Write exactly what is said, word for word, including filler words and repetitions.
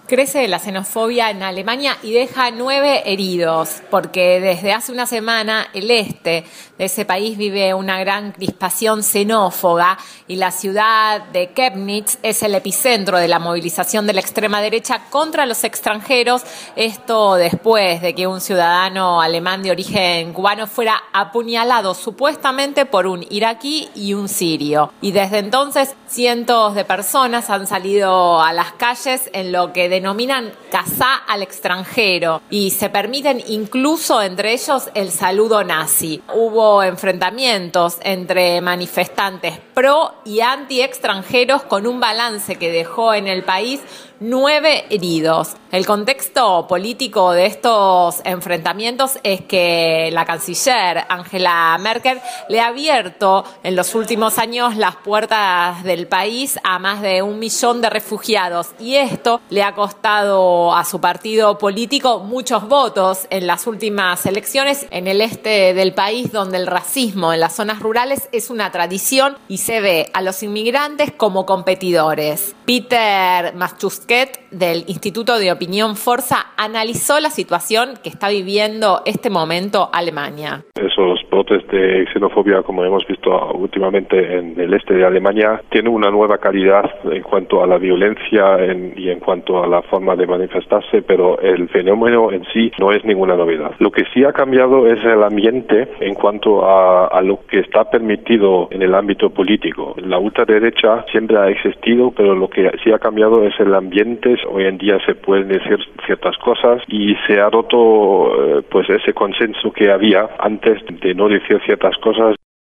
Crece la xenofobia en Alemania y deja nueve heridos, porque desde hace una semana el este de ese país vive una gran crispación xenófoba y la ciudad de Chemnitz es el epicentro de la movilización de la extrema derecha contra los extranjeros. Esto después de que un ciudadano alemán de origen cubano fuera apuñalado supuestamente por un iraquí y un sirio. Y desde entonces cientos de personas han salido a las calles en lo que denominan cazá al extranjero y se permiten incluso entre ellos el saludo nazi. Hubo enfrentamientos entre manifestantes pro y anti extranjeros con un balance que dejó en el país nueve heridos. El contexto político de estos enfrentamientos es que la canciller Angela Merkel le ha abierto en los últimos años las puertas del país a más de un millón de refugiados y esto le ha costado a su partido político muchos votos en las últimas elecciones en el este del país, donde el racismo en las zonas rurales es una tradición y se ve a los inmigrantes como competidores. Peter Maschusket del Instituto de Opinión Forza analizó la situación que está viviendo este momento Alemania. Esos brotes de xenofobia, como hemos visto últimamente en el este de Alemania, tienen una nueva calidad en cuanto a la violencia en, y en cuanto a la forma de manifestarse, pero el fenómeno en sí no es ninguna novedad. Lo que sí ha cambiado es el ambiente en cuanto a, a lo que está permitido en el ámbito político. La ultraderecha siempre ha existido, pero lo que sí ha cambiado es el ambiente. Hoy en día se pueden decir ciertas cosas y se ha roto eh, pues ese consenso que había antes de no decir ciertas cosas.